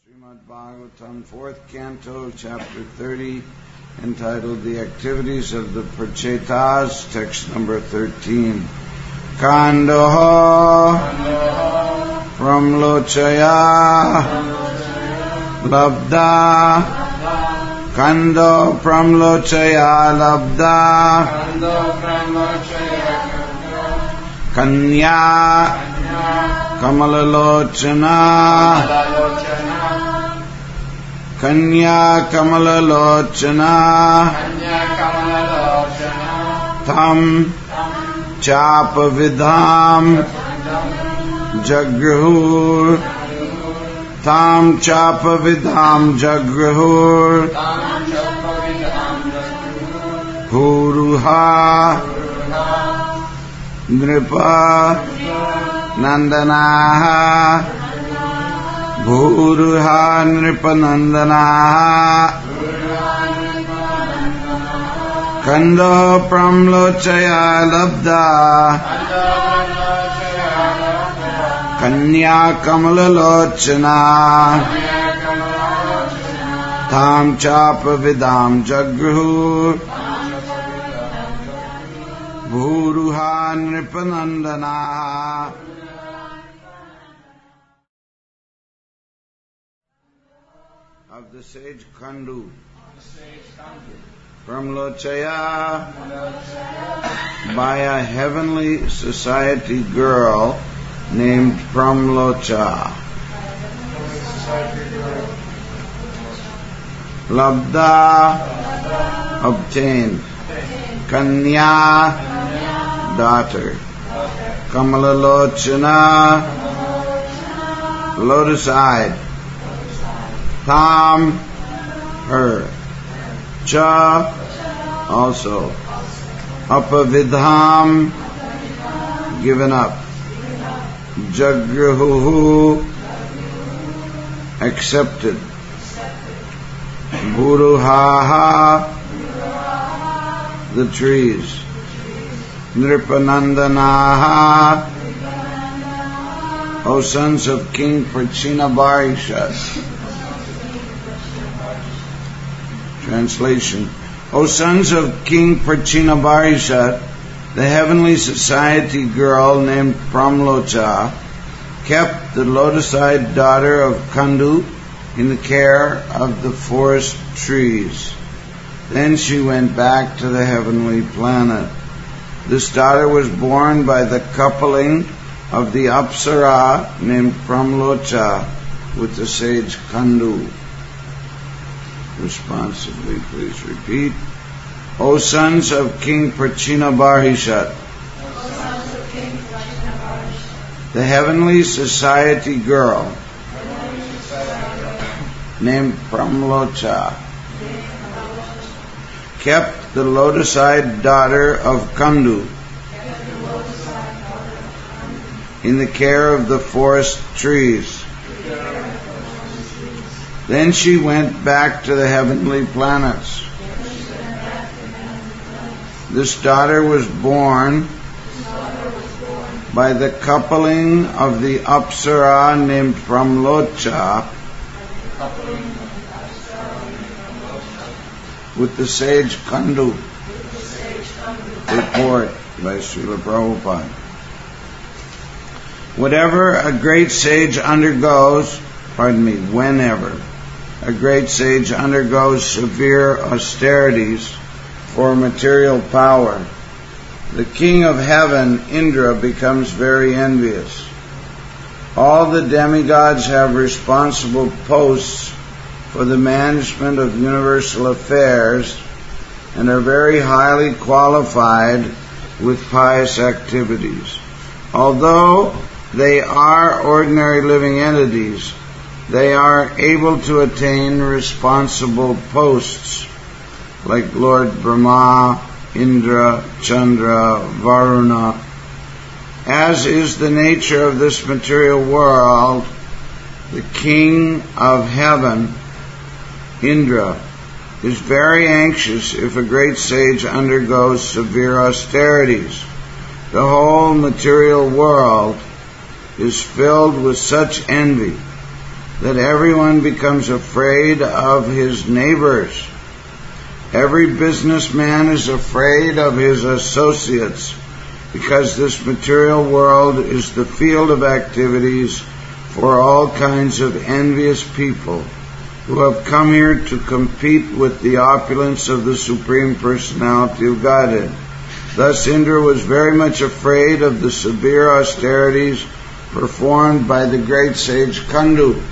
Srimad Bhagavatam, 4th Canto, Chapter 30, entitled The Activities of the Prachetas, text number 13. Kandoho from Lochaya Labda Kando from Lochaya Labda Kanya Kamalalochana Kanya Kamalalochana Tam Chapavidham Jagrahur Tam Chapavidham Jagrahur Puruha Nripa Nandanaha Bhuruha Nripanandanaha Kando Pramlochaya Labda Kanya Kamalalochana Tam Chapavidam Jagrahur Bhuruha Nripanandanaha. Of the sage Kandu from Lochaya by a heavenly society girl named Pramlocha. Labda obtained. Kanya daughter. Kamalalochana lotus-eyed. Tam her. Cha also. Apavidham given up. Jagrahuhu accepted. Bhuruhaha the trees. Nripanandanaha O sons of King Prachinabarhishat. Translation. O sons of King Prachinabarhishat, the heavenly society girl named Pramlocha kept the lotus-eyed daughter of Kandu in the care of the forest trees. Then she went back to the heavenly planet. This daughter was born by the coupling of the Apsara named Pramlocha with the sage Kandu. Responsively, please repeat. O sons of King Prachinabarhishat, the heavenly society girl named Pramlocha kept the lotus-eyed daughter of Kandu in the care of the forest trees. Then she went back to the heavenly planets. This daughter was born by the coupling of the Apsara named Pramlocha with the sage Kandu. Report by Srila Prabhupada. Whenever a great sage undergoes severe austerities for material power, the king of heaven, Indra, becomes very envious. All the demigods have responsible posts for the management of universal affairs and are very highly qualified with pious activities. Although they are ordinary living entities, they are able to attain responsible posts like Lord Brahma, Indra, Chandra, Varuna. As is the nature of this material world, the king of heaven, Indra, is very anxious if a great sage undergoes severe austerities. The whole material world is filled with such envy that everyone becomes afraid of his neighbors. Every businessman is afraid of his associates, because this material world is the field of activities for all kinds of envious people who have come here to compete with the opulence of the Supreme Personality of Godhead. Thus Indra was very much afraid of the severe austerities performed by the great sage Kandu,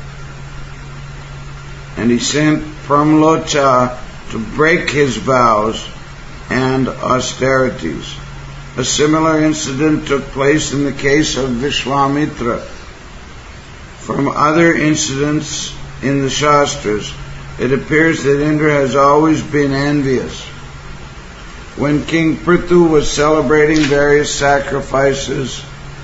and he sent Pramlocha to break his vows and austerities. A similar incident took place in the case of Vishwamitra. From other incidents in the Shastras, it appears that Indra has always been envious. When King Prithu was celebrating various sacrifices,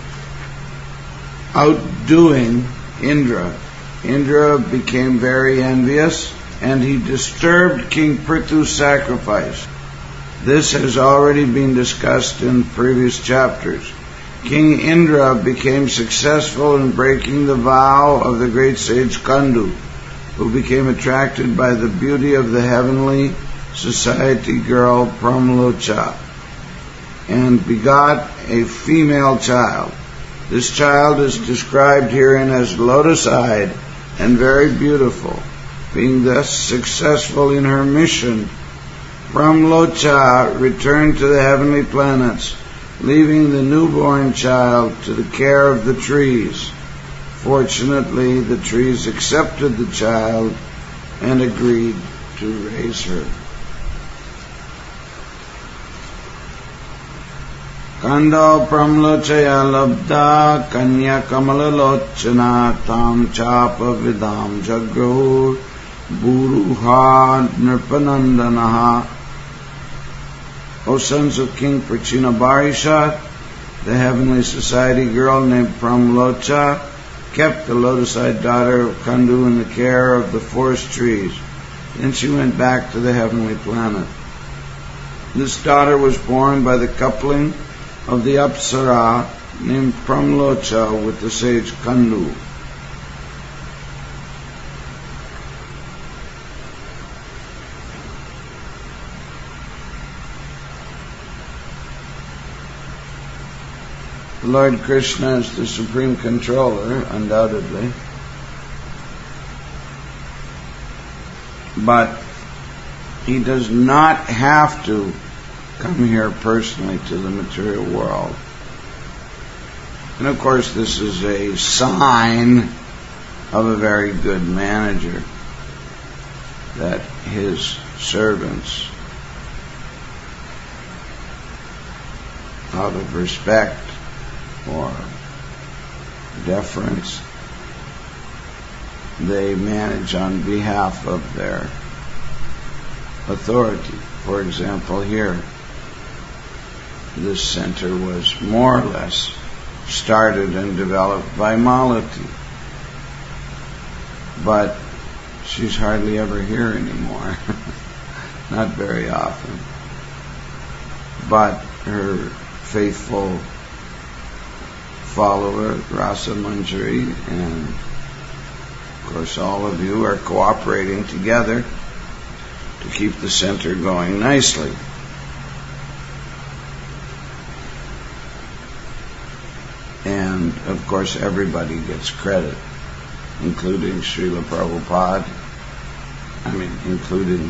outdoing Indra, Indra became very envious, and he disturbed King Prithu's sacrifice. This has already been discussed in previous chapters. King Indra became successful in breaking the vow of the great sage Kandu, who became attracted by the beauty of the heavenly society girl Pramlocha, and begot a female child. This child is described herein as lotus-eyed and very beautiful. Being thus successful in her mission, Pramlocha returned to the heavenly planets, leaving the newborn child to the care of the trees. Fortunately, the trees accepted the child and agreed to raise her. Kando Pramlochaya labda kanya kamalalochana tam chapa vidam jagro buruha nirpanandanaha. O sons of King Prachinabarishat, the heavenly society girl named Pramlocha kept the lotus-eyed daughter of Kandu in the care of the forest trees. Then she went back to the heavenly planet. This daughter was born by the coupling of the Apsara named Pramlocha with the sage Kandu. Lord Krishna is the supreme controller, undoubtedly. But he does not have to come here personally to the material world. And of course this is a sign of a very good manager, that his servants, out of respect or deference, they manage on behalf of their authority. For example, here, this center was more or less started and developed by Malati, but she's hardly ever here anymore. Not very often. But her faithful follower, Rasa Manjari, and of course all of you are cooperating together to keep the center going nicely. And of course everybody gets credit, including Srila Prabhupada, including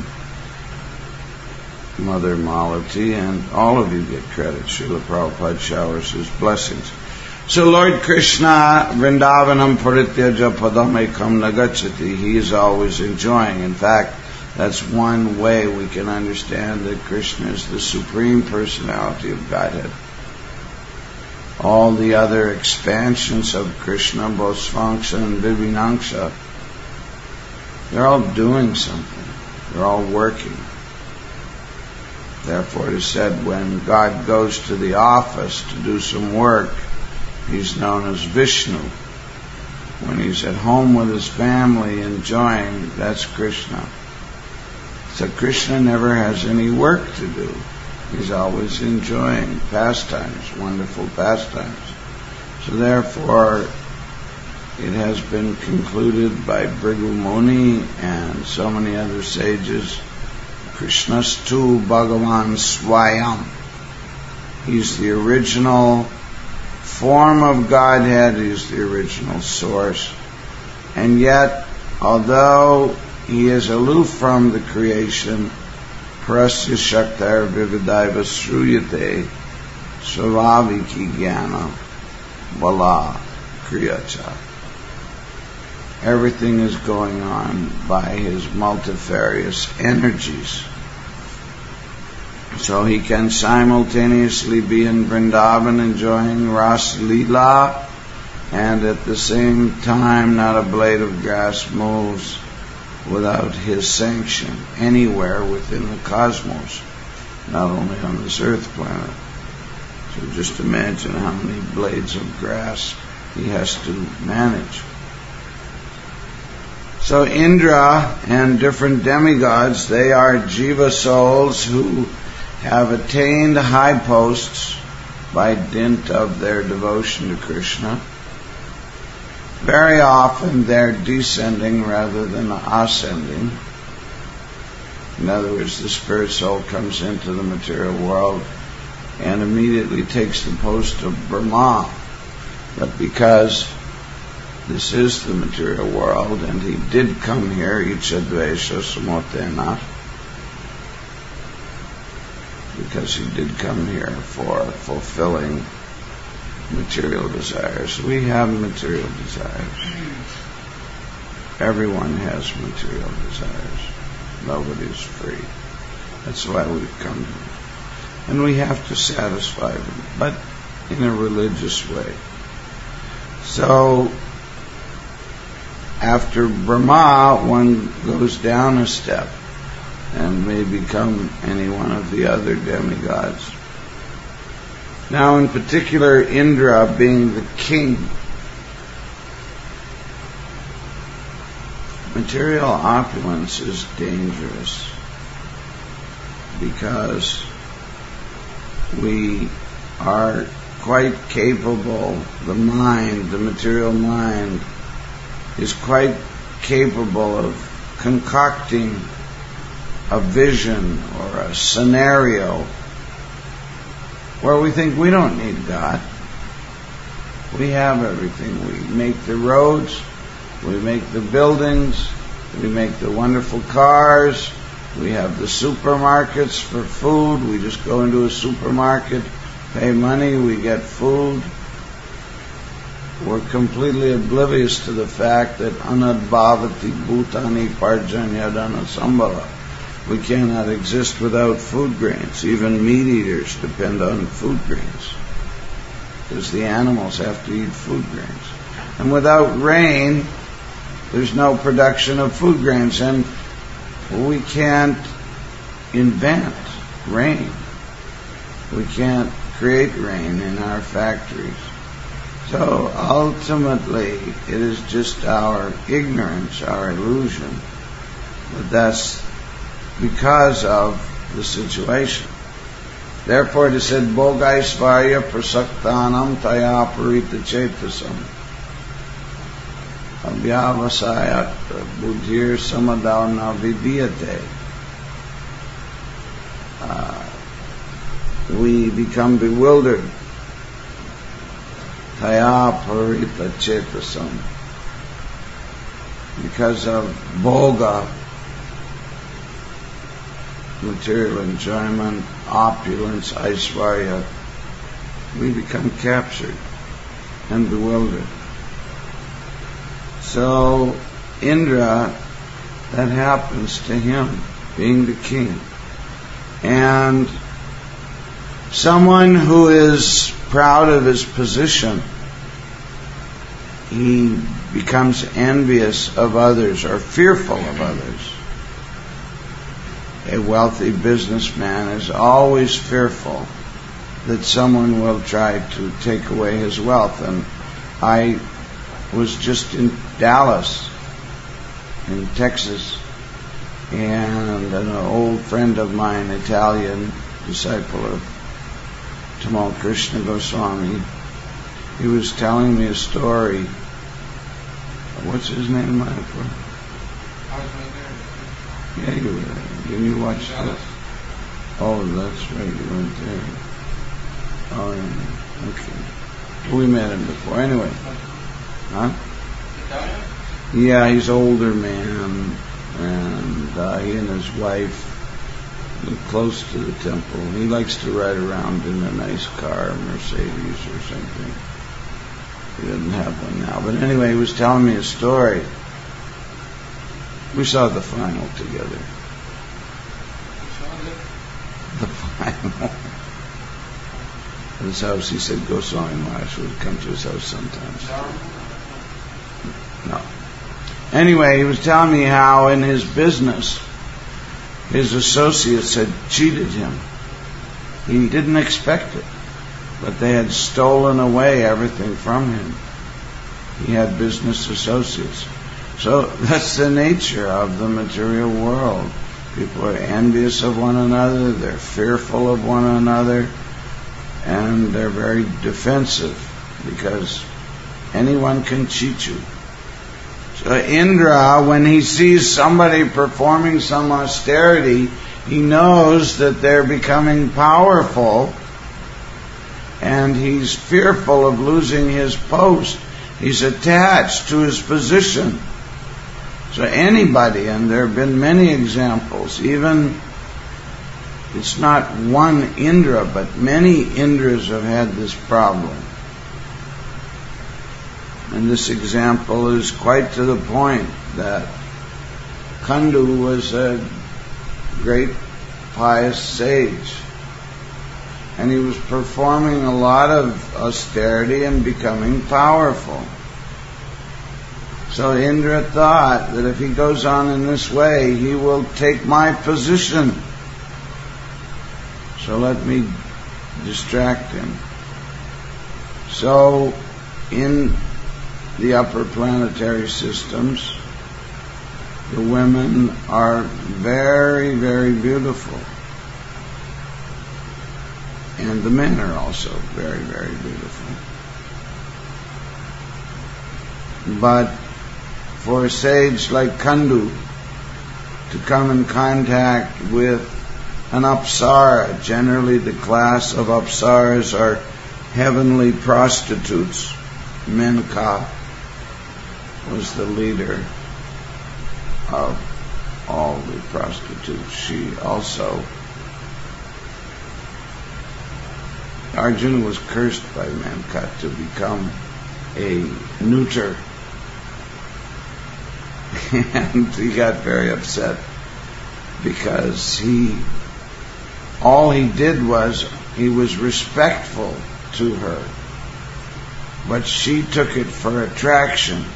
Mother Malati, and all of you get credit. Srila Prabhupada showers his blessings. So Lord Krishna, Vrindavanam Parityaja Padam Ekam Nagachati, he is always enjoying. In fact, that's one way we can understand that Krishna is the Supreme Personality of Godhead. All the other expansions of Krishna, both Svangsha and Vivinangsha, they're all doing something. They're all working. Therefore it is said when God goes to the office to do some work, he's known as Vishnu. When he's at home with his family enjoying, that's Krishna. So Krishna never has any work to do. He's always enjoying pastimes, wonderful pastimes. So therefore, it has been concluded by Bhrigu Muni and so many other sages, Krishnastu Bhagavan Swayam. He's the original form of Godhead, he's the original source. And yet, although he is aloof from the creation, Prasya Shaktar Vividaiva Sruyate Savaviki Jnana Bala Kriyacha. Everything is going on by his multifarious energies. So he can simultaneously be in Vrindavan enjoying Ras Leela, and at the same time not a blade of grass moves without his sanction anywhere within the cosmos, not only on this earth planet. So just imagine how many blades of grass he has to manage. So Indra and different demigods, they are jiva souls who have attained high posts by dint of their devotion to Krishna. Very often they're descending rather than ascending. In other words, the spirit soul comes into the material world and immediately takes the post of Brahma. But because this is the material world and he did come here, Ichadvesha Samotena, because he did come here for fulfilling material desires. We have material desires. Everyone has material desires. Nobody's free. That's why we've come here. And we have to satisfy them, but in a religious way. So, after Brahma, one goes down a step and may become any one of the other demigods. Now, in particular, Indra being the king, material opulence is dangerous because we are quite capable, the mind, the material mind, is quite capable of concocting a vision or a scenario where we think we don't need God. We have everything. We make the roads, we make the buildings, we make the wonderful cars, we have the supermarkets for food. We just go into a supermarket, pay money, we get food. We're completely oblivious to the fact that anadbhavati bhutani parjanyadana sambhava. We cannot exist without food grains. Even meat eaters depend on food grains because the animals have to eat food grains. And without rain, there's no production of food grains, and we can't invent rain. We can't create rain in our factories. So ultimately, it is just our ignorance, our illusion, that that's because of the situation. Therefore it is said, Bhogaisvarya prasaktanam taya parita chetasam abhyavasayat buddhir samadhavna vidiyate. We become bewildered. Taya parita chetasam, because of bhoga, material enjoyment, opulence, aishvarya, we become captured and bewildered. So Indra, that happens to him, being the king. And someone who is proud of his position, he becomes envious of others or fearful of others. A wealthy businessman is always fearful that someone will try to take away his wealth. And I was just in Dallas, in Texas, and an old friend of mine, Italian disciple of Tamal Krishna Goswami, he was telling me a story What's his name? I was right there. Yeah, you were there. Didn't you watch that? Oh, that's right. You weren't there. Oh, yeah. Okay. We met him before. Anyway. Huh? Yeah, he's an older man, and he and his wife live close to the temple. He likes to ride around in a nice car, a Mercedes or something. He doesn't have one now. But anyway, he was telling me a story. We saw the final together. The final. At his house, he said Goswami Maharaj would come to his house sometimes. No. Anyway, he was telling me how in his business, his associates had cheated him. He didn't expect it, but they had stolen away everything from him. He had business associates. So that's the nature of the material world. People are envious of one another, they're fearful of one another, and they're very defensive because anyone can cheat you. So Indra, when he sees somebody performing some austerity, he knows that they're becoming powerful, and he's fearful of losing his post. He's attached to his position. So anybody, and there have been many examples, even it's not one Indra, but many Indras have had this problem. And this example is quite to the point that Kandu was a great pious sage, and he was performing a lot of austerity and becoming powerful. So Indra thought that if he goes on in this way, he will take my position. So let me distract him. So in the upper planetary systems, the women are very, very beautiful. And the men are also very, very beautiful. But for a sage like Kandu to come in contact with an apsara, generally the class of apsaras are heavenly prostitutes. Menka was the leader of all the prostitutes. She also, Arjuna was cursed by Menka to become a neuter. And he got very upset because all he did was he was respectful to her, but she took it for attraction.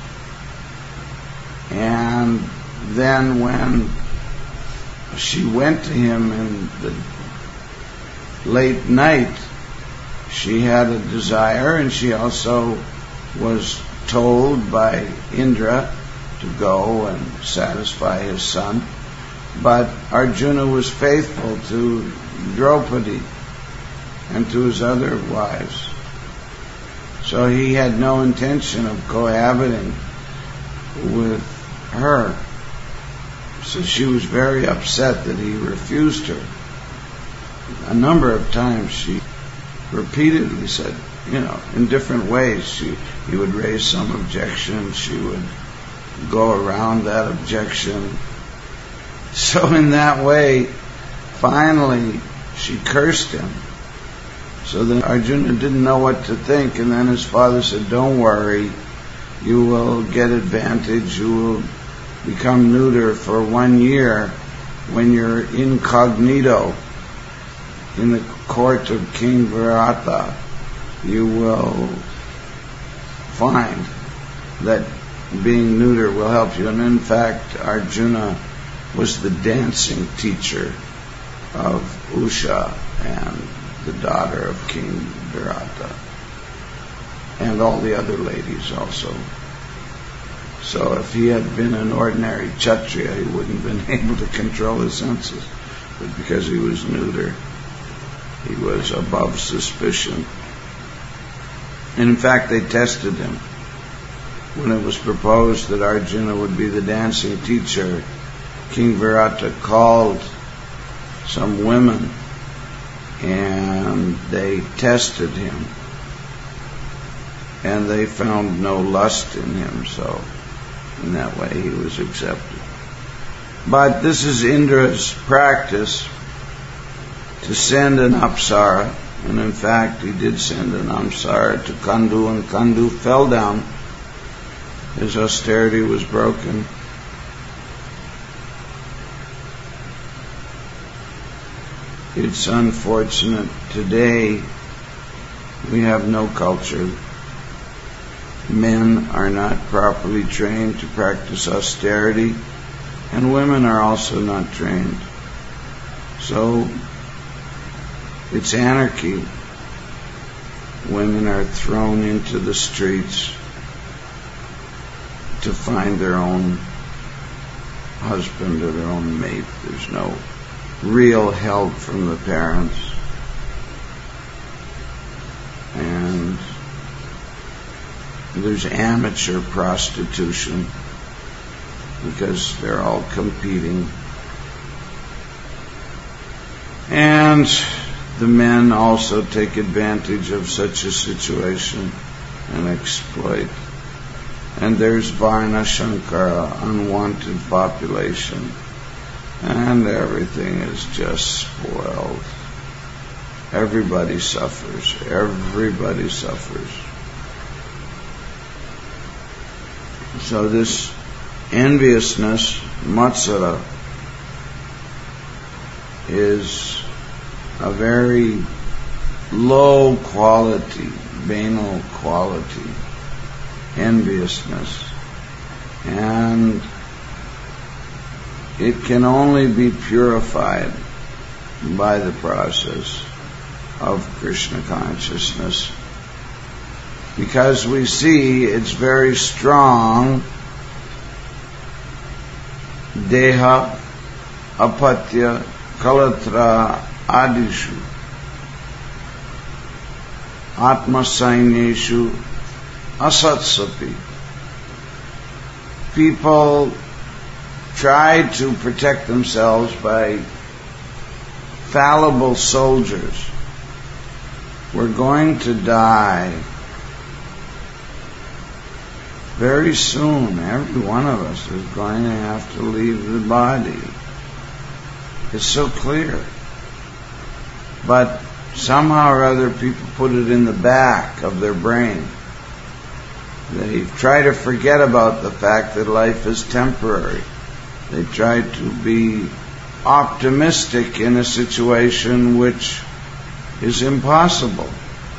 And then when she went to him in the late night, she had a desire, and she also was told by Indra to go and satisfy his son. But Arjuna was faithful to Draupadi and to his other wives. So he had no intention of cohabiting with her. So she was very upset that he refused her. A number of times she repeatedly said, in different ways, he would raise some objection, she would go around that objection. So in that way, finally, she cursed him. So then Arjuna didn't know what to think, and then his father said, don't worry, you will get advantage, you will become neuter for 1 year when you're incognito in the court of King Virata. You will find that being neuter will help you. And in fact, Arjuna was the dancing teacher of Usha and the daughter of King Virata, and all the other ladies also. So if he had been an ordinary Kshatriya, he wouldn't have been able to control his senses. But because he was neuter, he was above suspicion. And in fact, they tested him. when it was proposed that Arjuna would be the dancing teacher, King Virata called some women and they tested him, and they found no lust in him, so in that way he was accepted. But this is Indra's practice, to send an apsara, and in fact he did send an apsara to Kandu, and Kandu fell down. His austerity was broken. It's unfortunate today we have no culture. Men are not properly trained to practice austerity, and women are also not trained. So it's anarchy. Women are thrown into the streets to find their own husband or their own mate. There's no real help from the parents. And there's amateur prostitution because they're all competing. And the men also take advantage of such a situation and exploit. And there's Varna Shankara, unwanted population. And everything is just spoiled. Everybody suffers. Everybody suffers. So this enviousness, matsara, is a very low quality, banal quality, enviousness. And it can only be purified by the process of Krishna consciousness, because we see it's very strong. Deha, apatya, kalatra, adishu, atmasaineshu, asatsapi. People try to protect themselves by fallible soldiers. We're going to die very soon. Every one of us is going to have to leave the body. It's so clear. But somehow or other people put it in the back of their brain. They try to forget about the fact that life is temporary. They try to be optimistic in a situation which is impossible.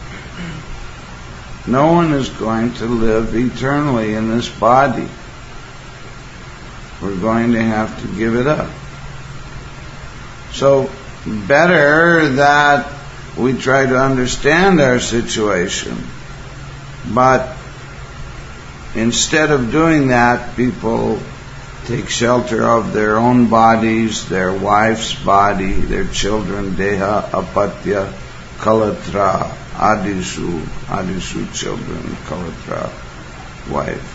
No one is going to live eternally in this body. We're going to have to give it up. So, better that we try to understand our situation, but instead of doing that, people take shelter of their own bodies, their wife's body, their children, deha, apatya, kalatra, adishu children, kalatra, wife.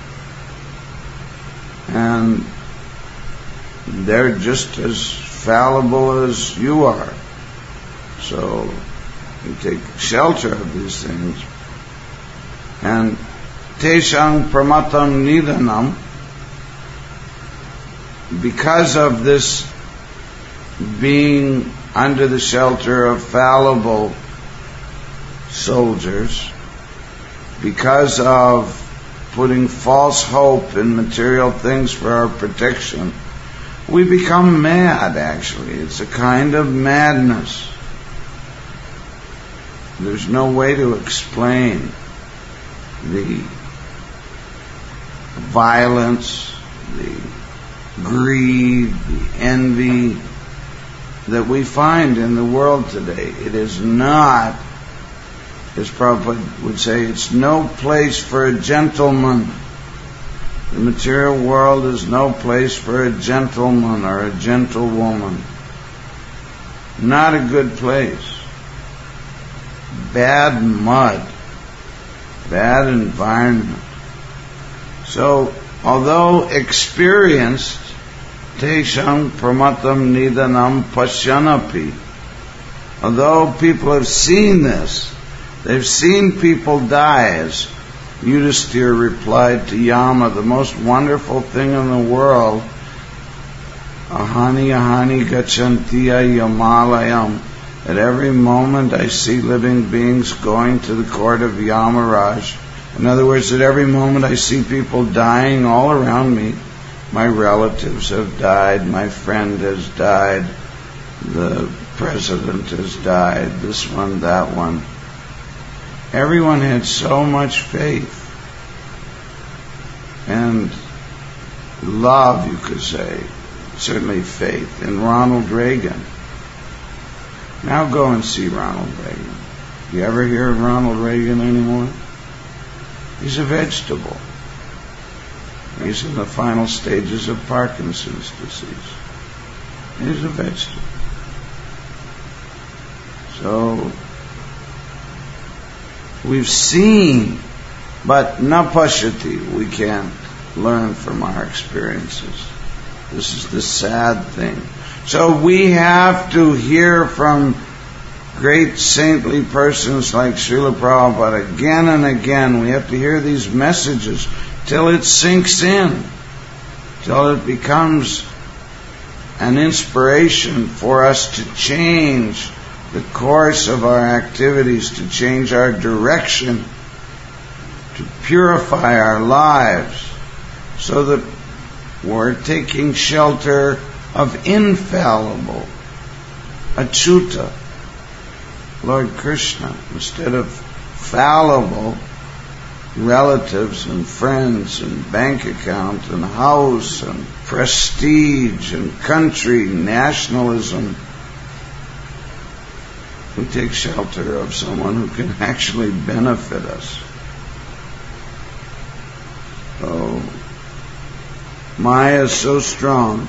And they're just as fallible as you are. So you take shelter of these things. And teshang pramatam nidanam, because of this being under the shelter of fallible soldiers, because of putting false hope in material things for our protection, we become mad, actually. It's a kind of madness. There's no way to explain the violence, the greed, the envy that we find in the world today. It is not, as Prabhupada would say, it's no place for a gentleman. The material world is no place for a gentleman or a gentlewoman. Not a good place. Bad mud. Bad environment. So, although experienced, tesham pramatam nidanam pashyanapi. Although people have seen this, they've seen people die, as Yudhisthira replied to Yama, the most wonderful thing in the world, ahani gachantiya yamalayam. At every moment I see living beings going to the court of Yamaraj. In other words, at every moment I see people dying all around me. My relatives have died, my friend has died, the president has died, this one, that one. Everyone had so much faith and love, you could say, certainly faith, in Ronald Reagan. Now go and see Ronald Reagan. You ever hear of Ronald Reagan anymore? He's a vegetable. He's in the final stages of Parkinson's disease. He's a vegetable. So, we've seen, but na pashyati, we can't learn from our experiences. This is the sad thing. So we have to hear from great saintly persons like Srila Prabhupada again and again. We have to hear these messages till it sinks in, till it becomes an inspiration for us to change the course of our activities, to change our direction, to purify our lives, so that we're taking shelter of infallible Achyuta, Lord Krishna, instead of fallible relatives and friends and bank account and house and prestige and country, nationalism. We take shelter of someone who can actually benefit us. So, Maya is so strong.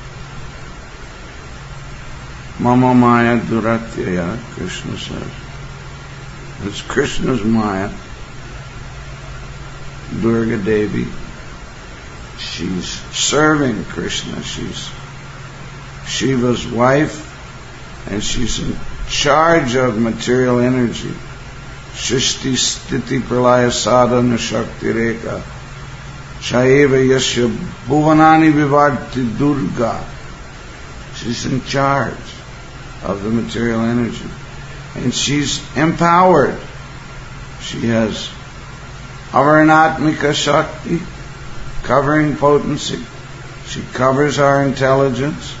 Mama Maya Duratyaya, Krishna says. It's Krishna's Maya. Durga Devi. She's serving Krishna. She's Shiva's wife, and she's in charge of material energy. Shishti Sthiti Pralaya Sadhana Shakti Rekha. Shaiva Yasya Bhuvanani Vivakti Durga. She's in charge of the material energy. And she's empowered. She has Avaranatmika Shakti, covering potency. She covers our intelligence.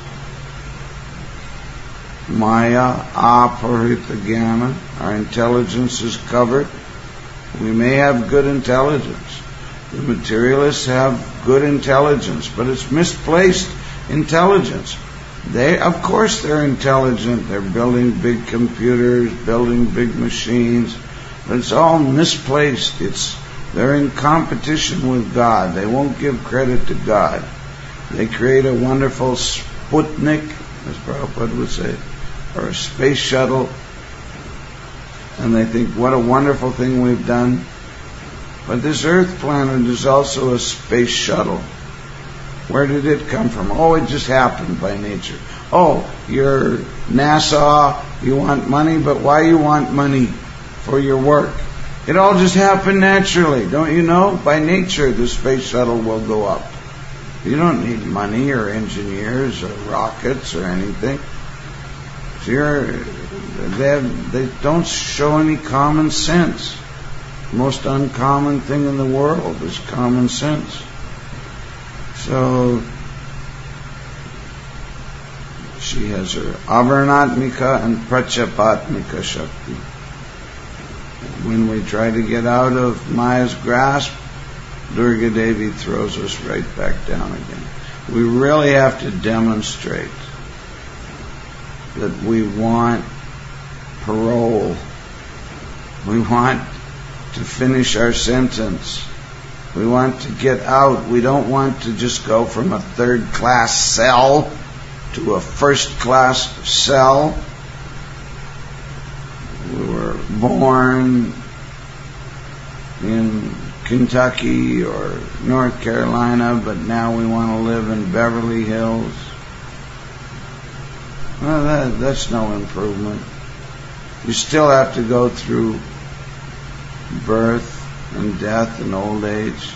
Maya Aparita Jnana, our intelligence is covered. We may have good intelligence. The materialists have good intelligence, but it's misplaced intelligence. Of course they're intelligent. They're building big computers, building big machines, but it's all misplaced. They're in competition with God. They won't give credit to God. They create a wonderful Sputnik, as Prabhupada would say, or a space shuttle, and they think, what a wonderful thing we've done. But this Earth planet is also a space shuttle. Where did it come from? Oh, it just happened by nature. Oh, you're NASA, you want money, but why you want money for your work? It all just happened naturally. Don't you know? By nature, the space shuttle will go up. You don't need money or engineers or rockets or anything. So they don't show any common sense. The most uncommon thing in the world is common sense. So she has her Avaranatmika and Prachapatmika Shakti. When we try to get out of Maya's grasp, Durga Devi throws us right back down again. We really have to demonstrate that we want parole. We want to finish our sentence. We want to get out. We don't want to just go from a third-class cell to a first-class cell. We were born in Kentucky or North Carolina, but now we want to live in Beverly Hills. Well, that's no improvement. You still have to go through birth and death and old age.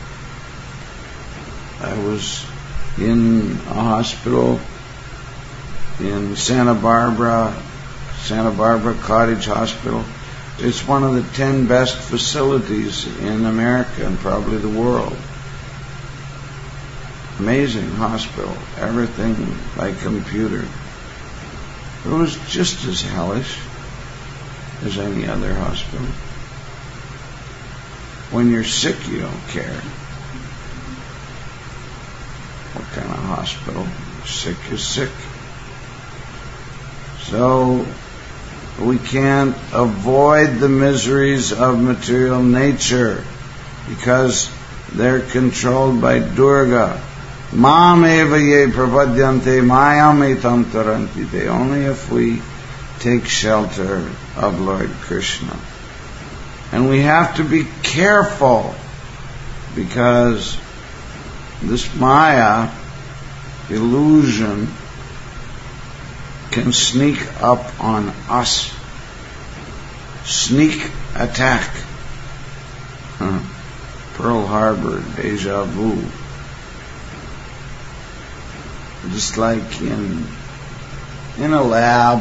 I was in a hospital in Santa Barbara Cottage Hospital. It's one of the 10 best facilities in America and probably the world. Amazing hospital. Everything by computer. It was just as hellish as any other hospital. When you're sick, you don't care what kind of hospital. Sick is sick. So we can't avoid the miseries of material nature because they're controlled by Durga. Mam eva ye prapadyante mayam etam taranti. Only if we take shelter of Lord Krishna. And we have to be careful because this Maya illusion can sneak up on us. Sneak attack. Pearl Harbor, deja vu. Just like in a lab,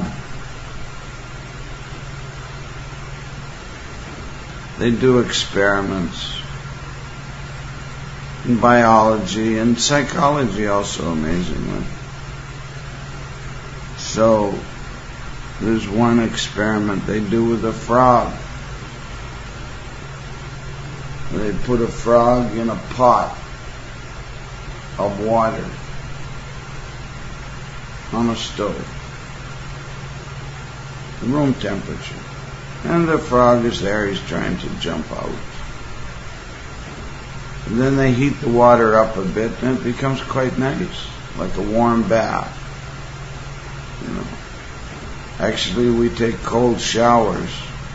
they do experiments in biology and psychology also, amazingly. So, there's one experiment they do with a frog. They put a frog in a pot of water on a stove, room temperature. And the frog is there, he's trying to jump out. And then they heat the water up a bit and it becomes quite nice, like a warm bath. You know. Actually, we take cold showers.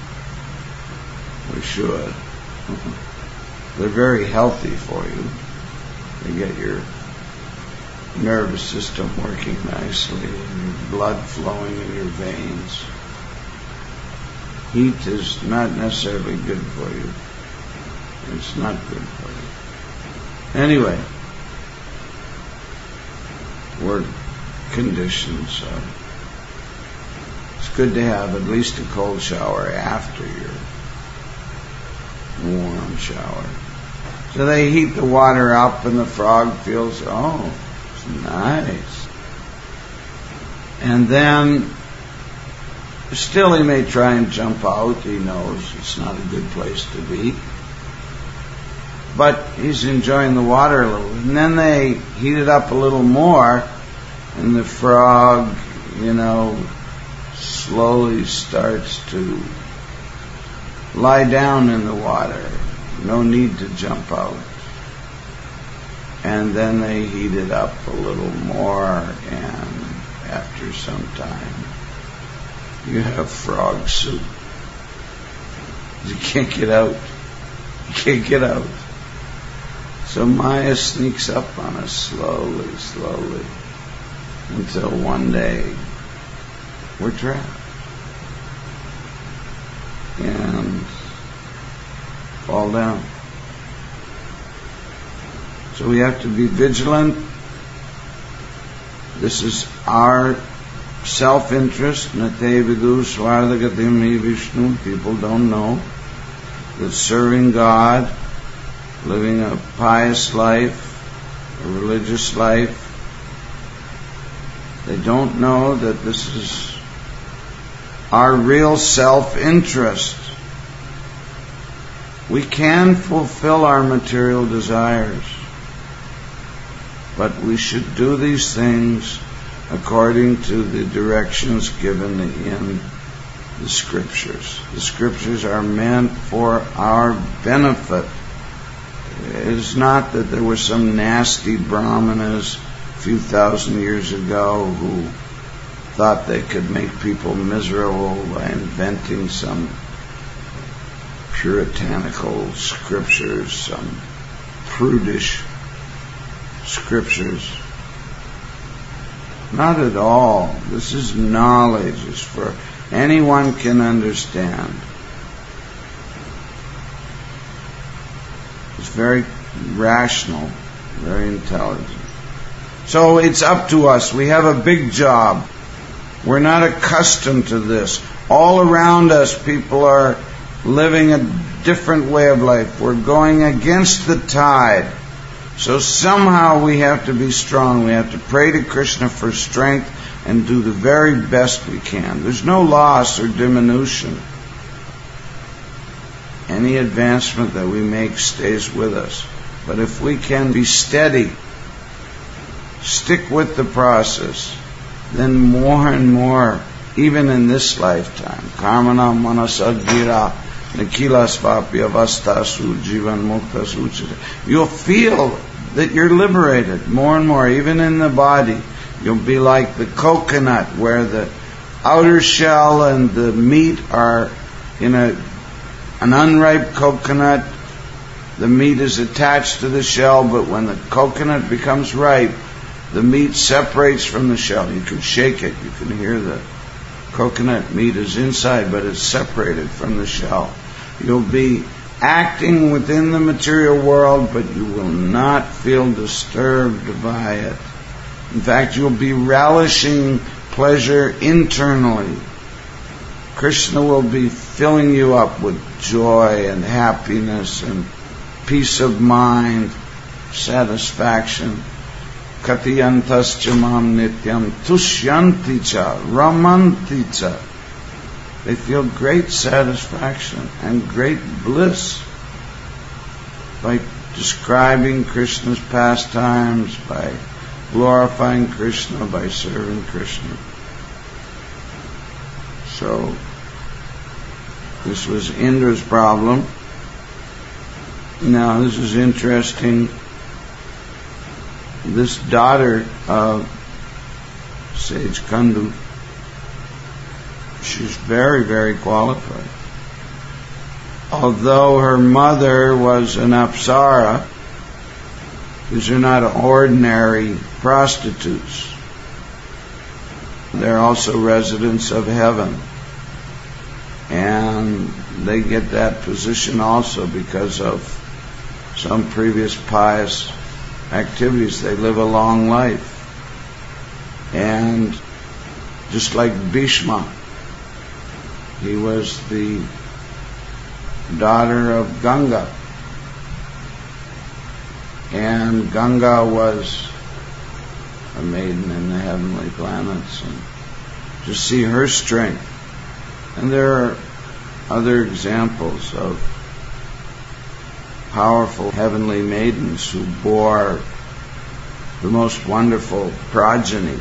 We should. They're very healthy for you. They get your nervous system working nicely, and your blood flowing in your veins. Heat is not necessarily good for you. It's not good for you. Anyway, we're conditioned, so it's good to have at least a cold shower after your warm shower. So they heat the water up and the frog feels, oh, it's nice. And then still he may try and jump out. He knows it's not a good place to be. But he's enjoying the water a little. And then they heat it up a little more and the frog, slowly starts to lie down in the water. No need to jump out. And then they heat it up a little more, and after some time, you have frog soup. You can't get out. You can't get out. So Maya sneaks up on us slowly, slowly, until one day we're trapped. And fall down. So we have to be vigilant. This is our self-interest. Nate vidu swardagatim hi Vishnu. People don't know that serving God, living a pious life, a religious life, they don't know that this is our real self-interest. We can fulfill our material desires, but we should do these things according to the directions given in the Scriptures. The Scriptures are meant for our benefit. It is not that there were some nasty brahmanas a few thousand years ago who thought they could make people miserable by inventing some puritanical scriptures, some prudish scriptures. Not at all. This is knowledge. It's for anyone can understand. It's very rational, very intelligent. So it's up to us. We have a big job. We're not accustomed to this. All around us, people are living a different way of life. We're going against the tide. So somehow we have to be strong. We have to pray to Krishna for strength and do the very best we can. There's no loss or diminution. Any advancement that we make stays with us. But if we can be steady, stick with the process, then more and more, even in this lifetime, karmana manasagira nikilasvapya vastasu jivan muktasu, you'll feel that you're liberated more and more, even in the body. You'll be like the coconut, where the outer shell and the meat are in an unripe coconut. The meat is attached to the shell, but when the coconut becomes ripe, the meat separates from the shell. You can shake it. You can hear the coconut meat is inside, but it's separated from the shell. You'll be acting within the material world, but you will not feel disturbed by it. In fact, you'll be relishing pleasure internally. Krishna will be filling you up with joy and happiness and peace of mind, satisfaction. Katiyantascha mam nityam tushyanti cha ramanti cha. They feel great satisfaction and great bliss by describing Krishna's pastimes, by glorifying Krishna, by serving Krishna. So, this was Indra's problem. Now, this is interesting. This daughter of Sage Kandu, she's very, very qualified. Although her mother was an apsara, these are not ordinary prostitutes. They're also residents of heaven. And they get that position also because of some previous pious activities. They live a long life. And just like Bhishma, he was the daughter of Ganga. And Ganga was a maiden in the heavenly planets. And just see her strength. And there are other examples of powerful heavenly maidens who bore the most wonderful progeny.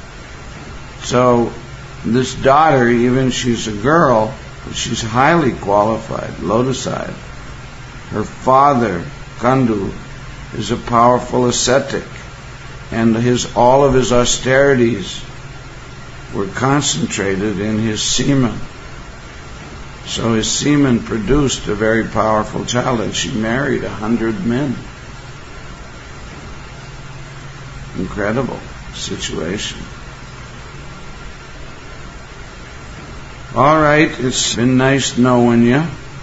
So this daughter, even she's a girl, but she's highly qualified, lotus-eyed. Her father, Kandu, is a powerful ascetic, and all of his austerities were concentrated in his semen. So his semen produced a very powerful child, and she married 100 men. Incredible situation. All right, it's been nice knowing you.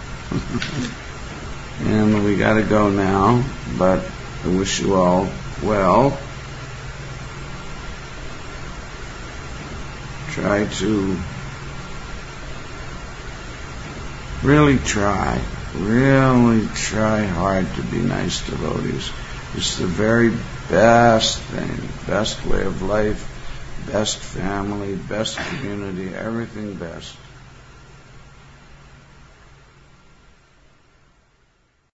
And we got to go now, but I wish you all well. Try to really try hard to be nice devotees. It's the very best thing, best way of life, best family, best community, everything best.